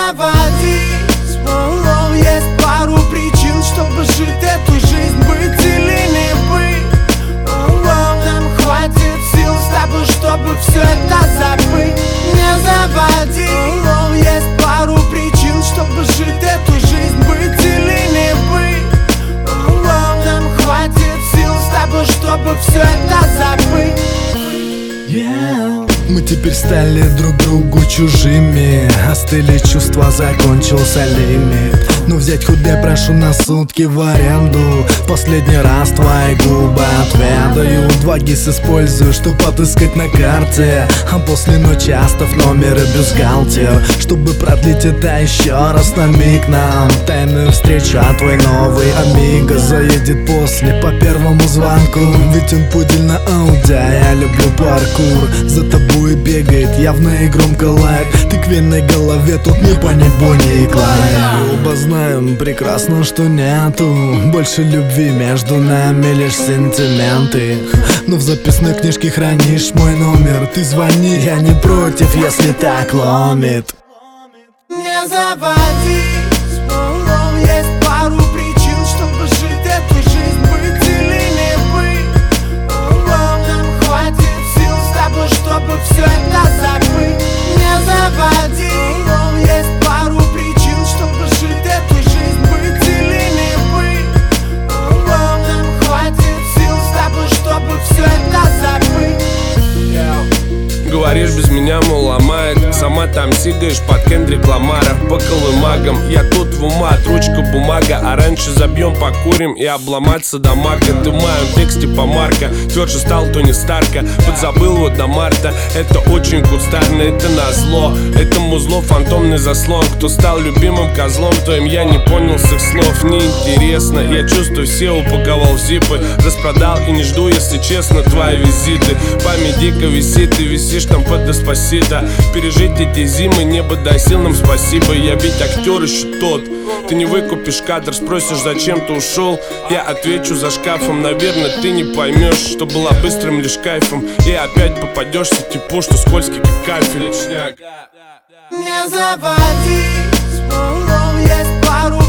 заводись, есть пару причин, чтобы жить эту жизнь, быть или не быть. Нам хватит сил с тобой, чтобы все это забыть. Не заводи, есть пару причин, чтобы жить эту жизнь, быть или не быть. Нам хватит сил с тобой, чтобы все это забыть. Мы теперь стали друг другу чужими, остыли чувства, закончился лимит. Но взять худей прошу на сутки в аренду. Последний раз твои губы отведаю. 2 гис использую, чтоб отыскать на карте. А после ночи оставь номер и бюстгальтер, чтобы продлить это еще раз на миг нам. Тайную встречу, а твой новый амиго заедет после по первому звонку. Ведь он пудель на Ауди, а я люблю паркур. За тобой бегает явно и громко лайк. Ты к винной голове тут не по небу не клай. Оба знаем прекрасно, что нету больше любви, между нами лишь сентименты. Но в записной книжке хранишь мой номер. Ты звони, я не против, если так ломит. Не заводись, есть пару причин, чтобы жить эту жизнь, быть или не быть. Нам хватит сил с тобой, чтобы все это забыть. Не заводи, есть пару причин, чтобы жить эту жизнь, быть или не быть. Нам хватит сил с тобой, чтобы все это забыть. Говоришь, без меня, мол, ломает. Сама там сигаешь под Кендрик Ламара. По колымагам, я тут в умат, ручка, бумага. А раньше забьем, покурим и обломаться до марка. Ты в моем тексте помарка, тверже стал Тони Старка. Подзабыл вот до марта, это очень кустарно, это назло. Это музло, фантомный заслон. Кто стал любимым козлом, то им я не понял с их слов. Неинтересно, я чувствую, все упаковал в зипы. Распродал и не жду, если честно, твои визиты. Память дико висит, ты висишь там под Деспасито. Пережить эти зимы, небо дай сил нам спасибо. Я ведь актер еще тот. Ты не выкупишь кадр, спросишь, зачем ты ушел. Я отвечу за шкафом, наверное, ты не поймешь, что была быстрым лишь кайфом. И опять попадешься типу, что скользкий как кафель. Не заводись, есть пару